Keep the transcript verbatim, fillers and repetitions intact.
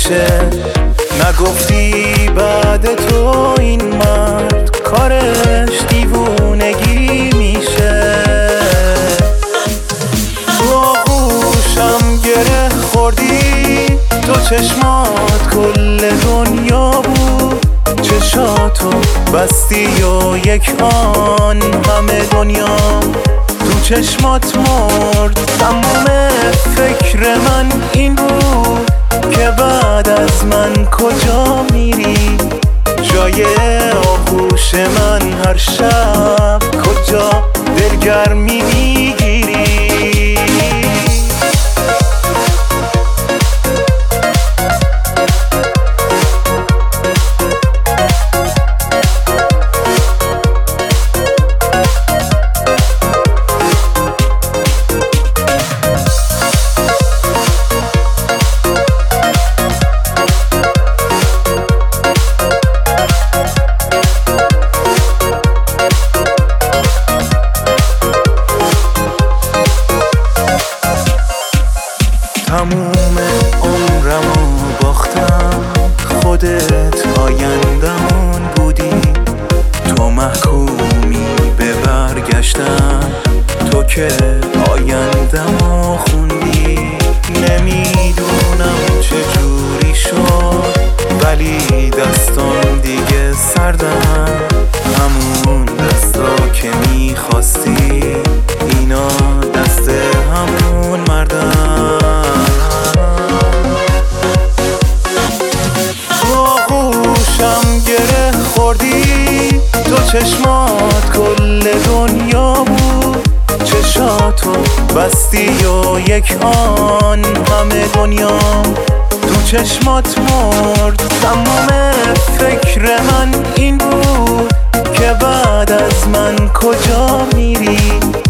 میشه. نگفتی بعد تو این مرد کارش دیوونگی میشه. تو آغوشم گره خوردی، تو چشمات کل دنیا بود. چشاتو بستی و یک آن همه دنیا تو چشمات مرد. تموم فکر من این بود که بعد از من کجا میری. جای آغوش من هر شب کجا دلگرمی میگیری. تموم عمرمو باختم، خودت آیندمون بودی. تو محکومی به برگشتن، تو که آیندمو خوندی. نمیدونم چجوری شد ولی دستان دیگه سردن. همون دستا که میخواستی اینا دست همون مردن. تو چشمات کل دنیا بود. چشاتو بستی و یک آن همه دنیا تو چشمات مرد. تمام فکر من این بود که بعد از من کجا میری.